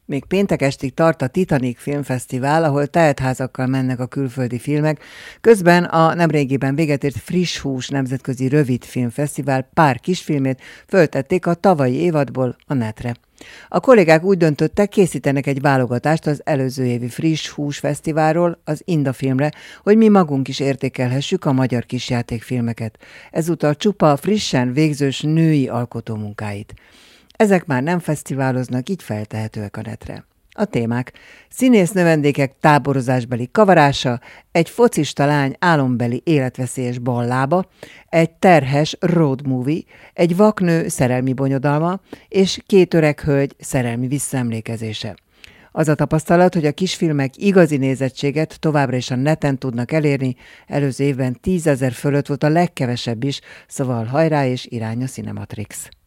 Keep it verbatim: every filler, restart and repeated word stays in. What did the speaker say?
Még péntek estig tart a Titanic Filmfesztivál, ahol teltházakkal mennek a külföldi filmek. Közben a nemrégiben véget ért Friss Hús nemzetközi rövid filmfesztivál pár kisfilmét föltették a tavalyi évadból a netre. A kollégák úgy döntöttek, készítenek egy válogatást az előző évi Friss Hús Fesztiválról, az Inda filmre, hogy mi magunk is értékelhessük a magyar kisjátékfilmeket. Ezúttal csupa frissen végzős női alkotómunkáit. Ezek már nem fesztiváloznak, így feltehetőek a netre. A témák: színész növendékek táborozásbeli kavarása, egy focista lány álombeli életveszélyes ballába, egy terhes road movie, egy vaknő szerelmi bonyodalma, és két öreg hölgy szerelmi visszaemlékezése. Az a tapasztalat, hogy a kisfilmek igazi nézettséget továbbra is a neten tudnak elérni, előző évben tízezer fölött volt a legkevesebb is, szóval hajrá és irány a Cinematrix.